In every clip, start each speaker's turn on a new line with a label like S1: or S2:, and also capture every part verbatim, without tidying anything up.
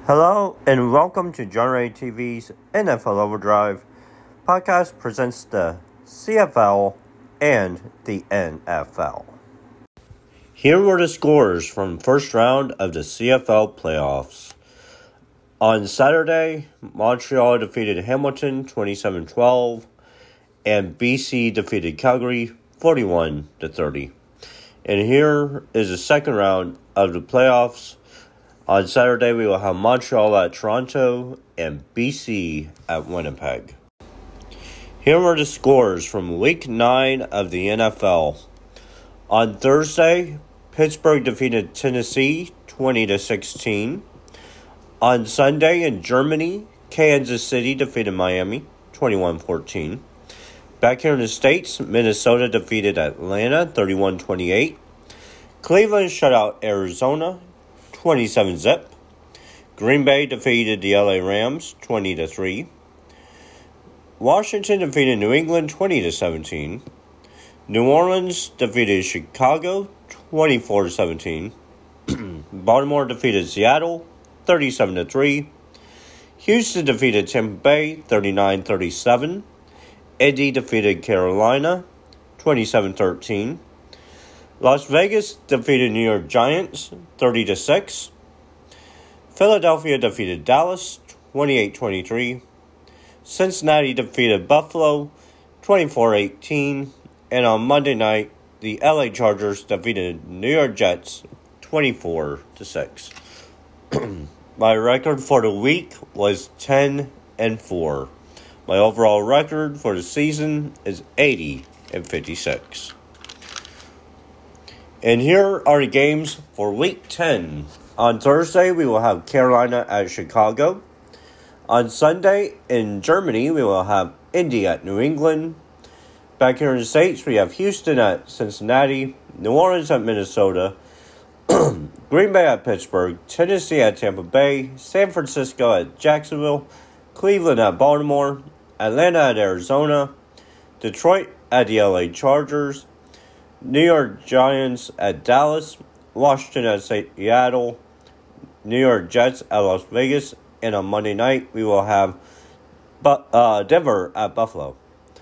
S1: Hello and welcome to John Ray T V's N F L Overdrive. Podcast presents the C F L and the N F L. Here were the scores from first round of the C F L playoffs. On Saturday, Montreal defeated Hamilton twenty-seven twelve and B C defeated Calgary forty-one to thirty. And here is the second round of the playoffs. On Saturday, we will have Montreal at Toronto and B C at Winnipeg. Here are the scores from Week nine of the N F L. On Thursday, Pittsburgh defeated Tennessee twenty to sixteen. On Sunday in Germany, Kansas City defeated Miami twenty-one fourteen. Back here in the States, Minnesota defeated Atlanta thirty-one twenty-eight. Cleveland shut out Arizona twenty-seven zip. Green Bay defeated the L A Rams twenty to three. Washington defeated New England twenty to seventeen. New Orleans defeated Chicago twenty-four to seventeen. Baltimore defeated Seattle thirty-seven to three. Houston defeated Tampa Bay thirty-nine thirty-seven. Indy defeated Carolina twenty-seven thirteen. Las Vegas defeated New York Giants thirty to six. Philadelphia defeated Dallas twenty-eight twenty-three. Cincinnati defeated Buffalo twenty-four eighteen. And on Monday night, the L A Chargers defeated New York Jets twenty-four to six. My record for the week was ten and four. My overall record for the season is eighty and fifty-six. And here are the games for Week ten. On Thursday, we will have Carolina at Chicago. On Sunday, in Germany, we will have Indy at New England. Back here in the States, we have Houston at Cincinnati, New Orleans at Minnesota, Green Bay at Pittsburgh, Tennessee at Tampa Bay, San Francisco at Jacksonville, Cleveland at Baltimore, Atlanta at Arizona, Detroit at the L A Chargers, New York Giants at Dallas, Washington at Seattle, New York Jets at Las Vegas, and on Monday night we will have Bu- uh, Denver at Buffalo.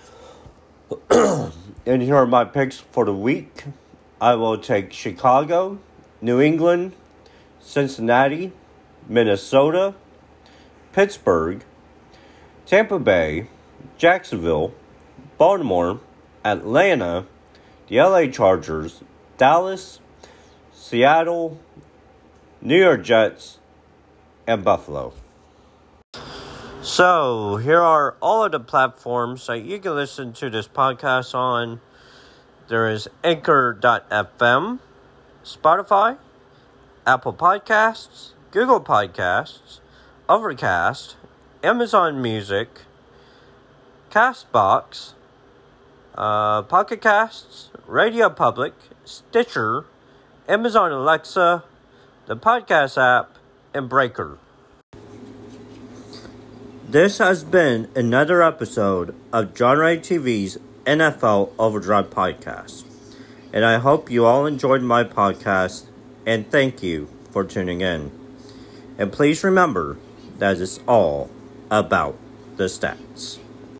S1: And here are my picks for the week. I will take Chicago, New England, Cincinnati, Minnesota, Pittsburgh, Tampa Bay, Jacksonville, Baltimore, Atlanta, the L A Chargers, Dallas, Seattle, New York Jets, and Buffalo. So, here are all of the platforms that you can listen to this podcast on. There is Anchor dot F M, Spotify, Apple Podcasts, Google Podcasts, Overcast, Amazon Music, Castbox, uh, Pocket Casts, Radio Public, Stitcher, Amazon Alexa, the podcast app, and Breaker. This has been another episode of John Ray T V's N F L Overdrive podcast. And I hope you all enjoyed my podcast, and thank you for tuning in. And please remember that it's all about the stats.